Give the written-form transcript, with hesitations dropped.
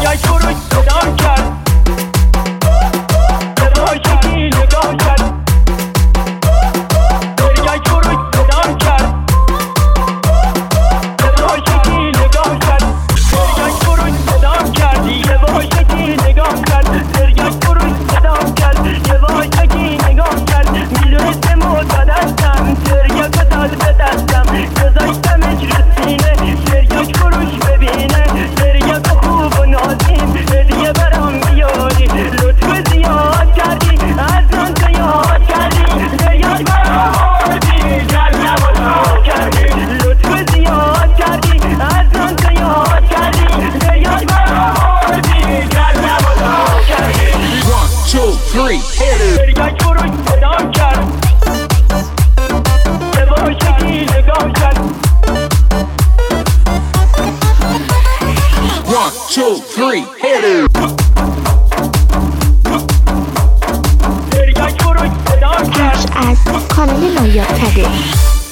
دریای فروش صدام کرد یواشکی نگاه کرد دریای فروش صدام کرد یواشکی نگاه کرد دریای فروش صدام کرد یواشکی نگاه کرد دریای فروش صدام کرد یواشکی نگاه کرد میدونستم و دادستم دریای کتال به دستم گذاشتمش رو سینه دریای فروش ببینه دریای خوب و نازیم هدیه برام بیاری لطف زیاد کردی از آن تو یاد کردی دریای برام آردی جلب و کردی لطف زیاد کردی از آن تو یاد کردی دریای برام آردی جلب و کردی 1 2 3 hit it دریای فروش صدام کرد یواشکی نگاه کرد 1 2 3 hit it دریای فروش صدام کرد از کانال نایاب تده